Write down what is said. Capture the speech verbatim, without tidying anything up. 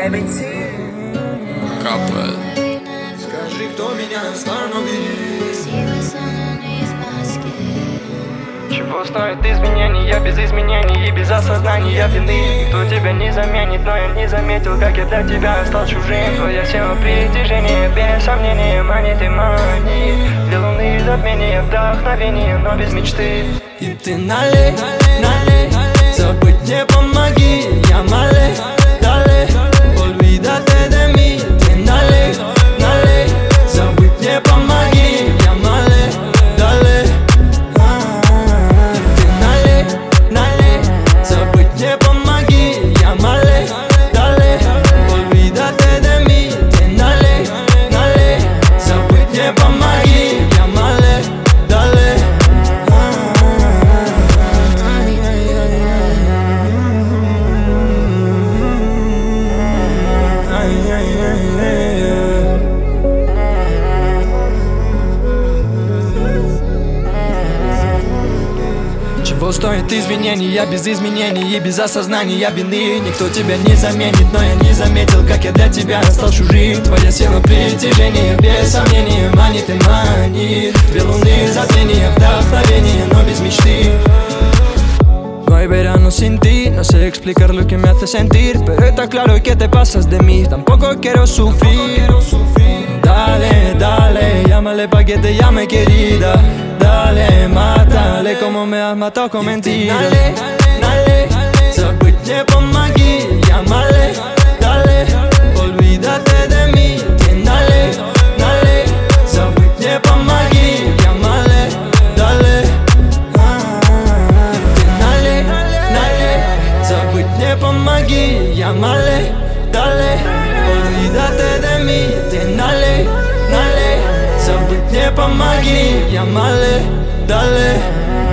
Капает. Скажи, кто меня остановит? Чего стоит изменения без изменений и без осознания вины? Кто тебя не заменит, но я не заметил, как я для тебя стал чужим. Твоя сила притяжения, без сомнения, манит и манит. Две луны затмения, вдохновение, но без мечты. И ты налей, налей, забыть не помоги. Я малей, далей, olvídate de mí. Ты налей, налей, забыть не помоги. Я малей, далей. Ты налей, налей, забыть не помоги. Я малей, далей, olvídate de mí. Ты налей, налей, забыть не помоги. Я малей, далей. Чего стоит извинения без изменений и без осознания вины? Никто тебя не заменит, но я не заметил, как я для тебя стал чужим. Твоя сила притяжения, без сомнения, манит и манит. Две луны затмения, вдохновение, но без мечты. No hay verano sin ti, no sé explicar lo que me hace sentir, pero está claro que te pasas de mí, tampoco quiero sufrir. Dale, dale, llámale pa' que te llame querida. Dale, mátale como me has matado con mentiras. Dale, dale, забыть не помоги. Llámale, dale, olvídate de mí. Dale, dale, забыть не помоги. Llámale, dale. Забыть не помоги, llámale, dale, olvídate de mí, ты налей, налей, забыть не помоги, llámale, dale.